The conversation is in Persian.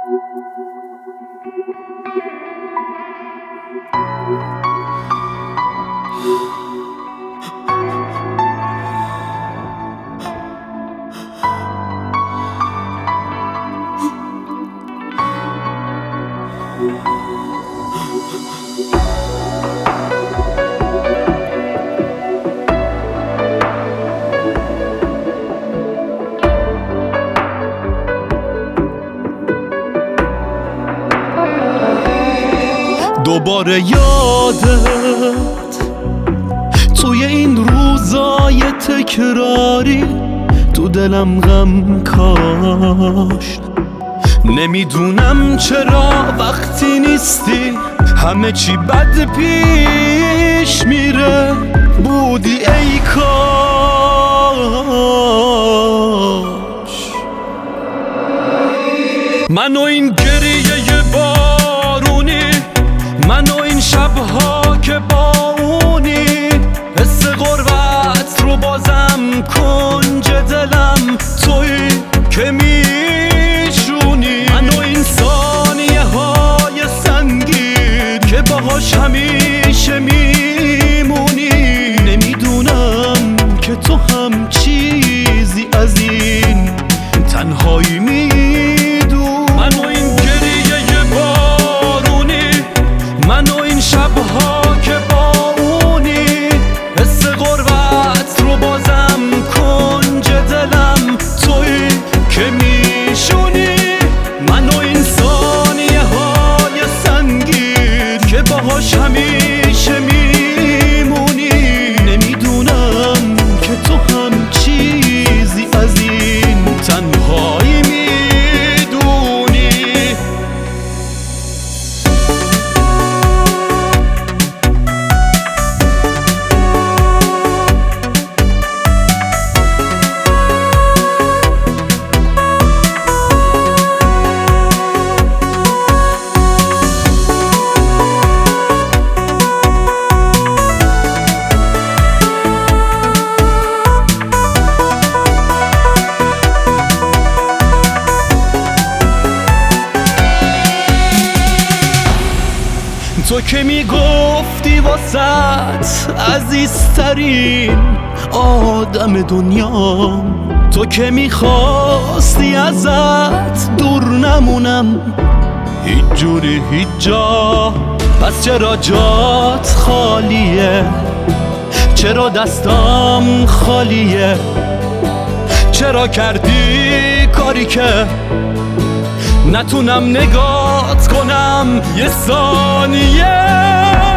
دوباره یادت توی این روزای تکراری تو دلم غم کاشت. نمیدونم چرا وقتی نیستی همه چی بد پیش میره. بودی ای کاش منو این گریه بارونی، منو این شبها که با اونی، حس غربت رو بازم کنج دلم توی که میشونی. منو این ثانیه های سنگین که باهاش همیشه میمونی. نمیدونم که تو هم چیزی از این تنهایی میدونی. منو این گریه بارونی، منو این شبها که با اونی، حس غربت رو بازم کنج دلم توی که میشونی. منو این ثانیه های سنگین که باهاش همیشه میمونی. نمیدونم که تو هم چیزی از این تنهایی میدونی. تو که میگفتی واسط عزیزترین آدم دنیام، تو که میخواستی ازت دور نمونم هیچ جوری هیچ جا. پس چرا جات خالیه، چرا دستم خالیه، چرا کردی کاری که نتونم نگات کنم یه ثانیه.